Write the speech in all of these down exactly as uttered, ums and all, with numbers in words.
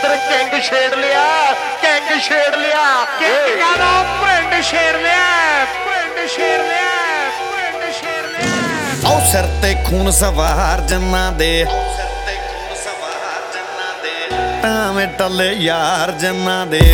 ਇੱਧਰ ਕਿੰਗ ਛੇੜ ਲਿਆ, ਕਿੰਗ ਛੇੜ ਲਿਆ, ਕਿੰਗਾਂ ਦਾ ਪਿੰਡ ਛੇੜ ਲਿਆ, ਪਿੰਡ ਛੇੜ ਲਿਆ, ਪਿੰਡ ਛੇੜ ਲਿਆ। ਆਓ ਸਿਰ ਤੇ ਖੂਨ ਸਵਾਰ ਜੰਨਾਂ ਦੇ, ਟਾਵੇਂ ਟੱਲੇ ਯਾਰ ਜੰਨਾਂ ਦੇ।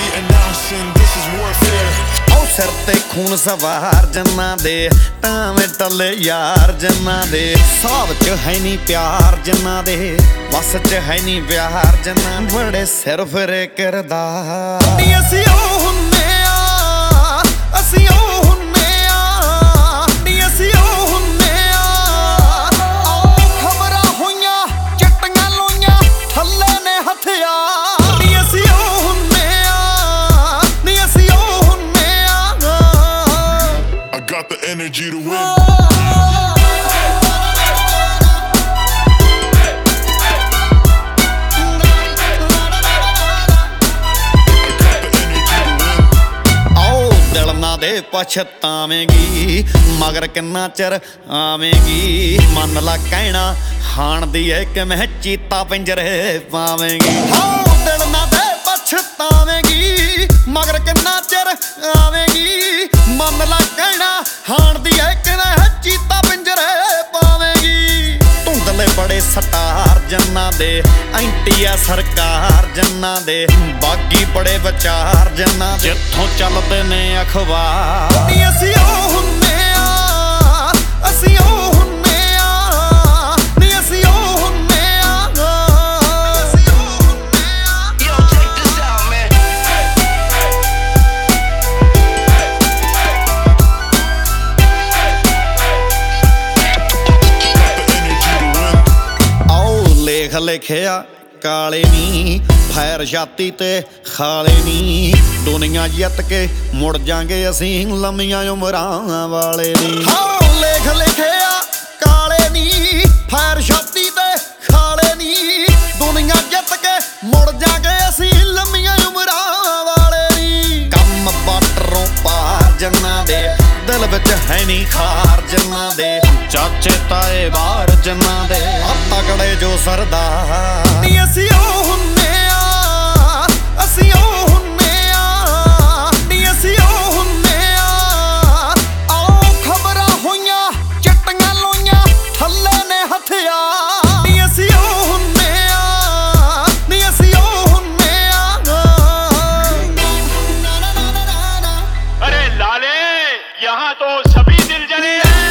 ਆਓ ਸਿਰ ਤੇ ਖੂਨ ਸਵਾਰ ਜੰਨਾਂ ਦੇ, ਟਾਵੇਂ ਟੱਲੇ ਯਾਰ ਜੰਨਾਂ ਦੇ। ਸਾਬ ਚ ਹੈ ਨੀ ਪਿਆਰ ਜੰਨਾਂ ਦੇ, ਵਸ ਚ ਹੈ ਨੀ ਪਿਆਰ ਜੰਨਾਂ ਦੇ। ਬੜੇ ਸਿਰ ਫਿਰੇ ਕਿਰਦਾਰ ਨੀ ਅਸੀਂ ਉਹ ਹੁੰਨੇ ਆ, ਅਸੀਂ ਉਹ ਹੁੰਨੇ ਆ, ਨੀ ਅਸੀਂ ਉਹ ਹੁੰਨੇ ਆ। ਆਓ ਖਬਰਾਂ ਹੋਈਆਂ ਚਿੱਟੀਆਂ ਲੋਈਆਂ ਥੱਲੇ ਨੇ ਹਥਿਆਰ, ਨੀ ਅਸੀਂ ਉਹ ਹੁੰਨੇ ਆ, ਨੀ ਅਸੀਂ ਉਹ ਹੁੰਨੇ ਆ। I got the energy to win. ਦੇ ਪਛਤਾਵੇਂਗੀ ਮਗਰ ਕਿੰਨਾ ਚਿਰ ਆਵੇਂਗੀ। ਮੰਨ ਲਾ ਕਹਿਣਾ ਹਾਣ ਦੀ ਏ ਕਿਵੇਂ ਚੀਤਾ ਪਿੰਜਰੇ ਪਾਵੇਂਗੀ। ਹਾਂ ਦਿਲ ਨਾ ਦੇ ਪਛਤਾਵੇਂਗੀ ਮਗਰ ਕਿੰਨਾ ਚਿਰ ਆਵੇਂਗੀ। ਮੰਨ ਲਾ ਕਹਿਣਾ ਹਾਣ ਦੀ ਏ ਕਿਵੇਂ ਚੀਤਾ ਪਿੰਜਰੇ ਪਾਵੇਂਗੀ। ਧੁੰਦਲੇ ਬੜੇ ਸਟਾਰ ਜੰਨਾਂ ਦੇ, ਐਂਟੀ ਆ ਸਰਕਾਰ ਜੰਨਾਂ ਦੇ। ਬਾਗੀ ਬੜੇ ਵਿਚਾਰ ਜੰਨਾਂ ਦੇ, ਜਿੱਥੋਂ ਚੱਲਦੇ ਨੇ ਅਖਬਾਰ। ਨੀ ਅਸੀਂ ਉਹ ਹੁੰਨੇ ਆ, ਅਸੀਂ ਉਹ ਹੁੰਨੇ ਆ, ਨੀ ਅਸੀਂ ਉਹ ਹੁੰਨੇ ਆ, ਅਸੀਂ ਉਹ ਹੁੰਨੇ ਆ। Yo, check this out, man. ਆਓ ਲੇਖ ਲਿਖਿਆ ਕਾਲੇ ਨੀ, ਫੈਰ ਛਾਤੀ ਤੇ ਖਾਲੇ ਨੀ। ਦੁਨੀਆ ਜਿੱਤ ਕੇ ਮੁੜ ਜਾਂਗੇ ਅਸੀਂ ਲੰਮੀਆਂ ਉਮਰਾਂ ਵਾਲੇ ਨੀ। ਹਾਂ ਲੇਖ ਲਿਖਿਆ ਕਾਲੇ ਨੀ, ਫੈਰ ਛਾਤੀ ਤੇ ਖਾਲੇ ਨੀ। ਦੁਨੀਆ ਜਿੱਤ ਕੇ ਮੁੜ ਜਾਂਗੇ ਅਸੀਂ ਲੰਮੀਆਂ ਉਮਰਾਂ ਵਾਲੇ ਨੀ। ਕੰਮ ਬਾਟਰੋਂ ਪਾਰ ਜੰਨਾਂ ਦੇ, ਦਿਲ ਵਿੱਚ ਹੈ ਨੀ ਖਾਰ ਜੰਨਾਂ ਦੇ। ਚਾਚੇ ਤਾਏ ਬਾਹਰ ਜੰਨਾਂ ਦੇ, ਆ ਤਕੜੇ ਜੋ ਸਰਦਾਰ। ਨੀ ਅਸੀਂ ਉਹ ਹੁੰਨੇ ਆ, ਅਸੀਂ ਉਹ ਹੁੰਨੇ ਆ, ਨੀ ਅਸੀਂ ਉਹ ਹੁੰਨੇ ਆ। ਆਓ ਖਬਰਾਂ ਹੋਈਆਂ ਚਿੱਟੀਆਂ ਲੋਈਆਂ ਥੱਲੇ ਨੇ ਹਥਿਆਰ, ਨੀ ਅਸੀਂ ਉਹ ਹੁੰਨੇ ਆ, ਨੀ ਅਸੀਂ ਉਹ ਹੁੰਨੇ ਆ। अरे लाले यहाँ तो सभी दिल जले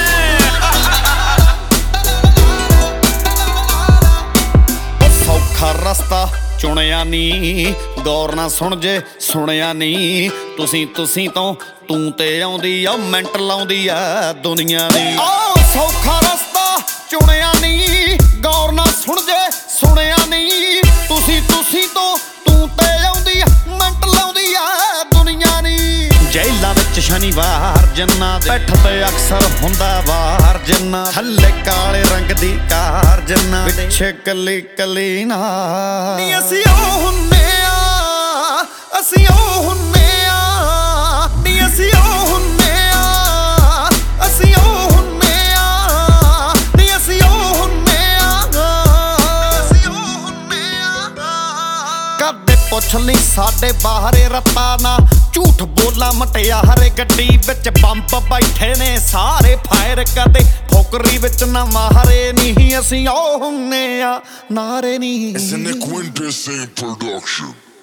ਸੌਖਾ ਰਸਤਾ ਚੁਣਿਆ ਨੀ, ਗੌਰ ਨਾ ਸੁਣ ਜੇ ਸੁਣਿਆ ਨੀ। ਤੁਸੀਂ ਤੁਸੀਂ ਤੋਂ ਤੂੰ ਤੇ ਆਉਂਦੀ ਆ, ਮਿੰਟ ਲਾਉਂਦੀ ਆ ਦੁਨੀਆ ਦੀ। ਆਹ ਸੌਖਾ ਰਸਤਾ ਚੁਣਿਆ ਨੀ, ਗੌਰ ਨਾ ਸੁਣ ਜੇ ਸੁਣਿਆ ਨੀ। ਤੁਸੀਂ ਤੁਸੀਂ ਤੋਂ ਤੂੰ ਤੇ ਆਉਂਦੀ ਆ, ਮਿੰਟ ਲਾਉਂਦੀ ਆ ਦੁਨੀਆ ਦੀ। ਜੇਲਾਂ ਵਿੱਚ ਸ਼ਨੀਵਾਰ ਜੰਨਾਂ ਦੇ, ਪਿੱਠ ਤੇ ਅਕਸਰ ਹੁੰਦਾ ਵਾਰ ਜੰਨਾਂ। ਥੱਲੇ ਕਾਲੇ ਰੰਗ ਦੀ ਕਾਰ ਜੰਨਾਂ, ਪਿੱਛੇ ਕੱਲੀ ਕੱਲੀ ਨਾ। ਨੀ ਅਸੀਂ ਉਹ ਹੁੰਨੇ ਆ, ਅਸੀਂ ਉਹ ਹੁੰਨੇ ਆ, ਨੀ ਅਸੀਂ ਉਹ ਹੁੰਨੇ ਆ, ਅਸੀਂ ਉਹ ਹੁੰਨੇ ਆ, ਨੀ ਅਸੀਂ ਉਹ ਹੁੰਨੇ ਆ, ਅਸੀਂ ਉਹ ਹੁੰਨੇ ਆ। ਕਦੇ ਪੁੱਛ ਲਈ ਸਾਡੇ ਬਾਹਰੇ ਰੱਤਾ ਨਾ, ਝੂਠ ਬੋਲਾ ਮਟਿਆਰੇ। ਗੱਡੀ ਵਿੱਚ ਬੰਬ ਬੈਠੇ ਨੇ ਸਾਰੇ ਫਾਇਰ ਕਰਦੇ, ਫੋਕਰੀ ਵਿੱਚ ਨਾ ਮਾਰੇ ਨਹੀਂ। ਅਸੀਂ ਉਹ ਹੁੰਨੇ ਆ, ਨਾਰੇ ਨਹੀਂ। It's an Equindus production.